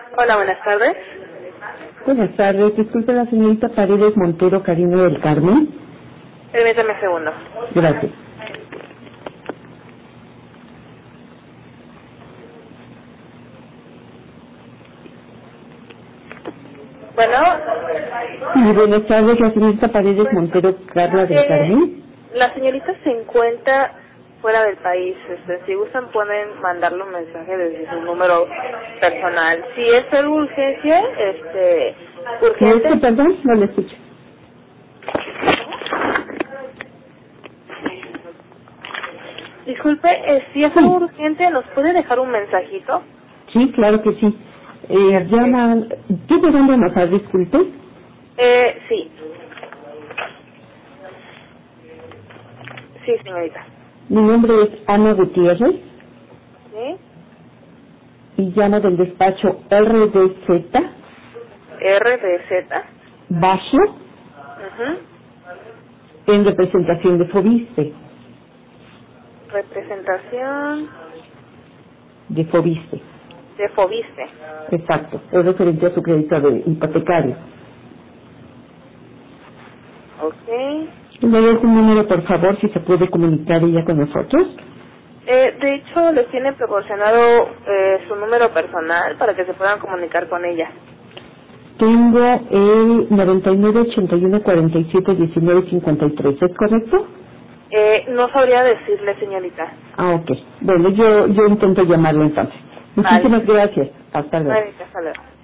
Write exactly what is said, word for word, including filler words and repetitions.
Hola, buenas tardes. Buenas tardes, disculpe la señorita Paredes Montero Cariño del Carmen. Permítame un segundo. Gracias. Bueno. Sí, buenas tardes, la señorita Paredes Montero Carla del Eh, Carmen. la señorita se encuentra fuera del país. Este, si gustan pueden mandarle un mensaje desde su número personal. Si es algo urgencia, este, ¿No es que, urgente. perdón? No le escucho. Disculpe, eh, si es algo Sí, urgente, ¿nos puede dejar un mensajito? sí, claro que sí. Eh, llama... ¿Tú de dónde nos has, disculpe? Eh, sí. Sí, señorita. Mi nombre es Ana Gutiérrez ¿Sí? y llamo del despacho R D Z R D Z. Bajo Ujú. en representación de Fobiste. Representación De Fobiste. de Fobiste. Exacto, es referente a su crédito de hipotecario. Ok. ¿Le doy un número, por favor, si se puede comunicar ella con nosotros? Eh, de hecho, les tiene proporcionado eh, su número personal para que se puedan comunicar con ella. Tengo el noventa y nueve, ochenta y uno, cuarenta y siete, diecinueve, cincuenta y tres, ¿es correcto? Eh, no sabría decirle, señorita. Ah, ok. Bueno, yo, yo intento llamarlo entonces. Vale. Muchísimas gracias. Hasta luego. Vale, hasta luego.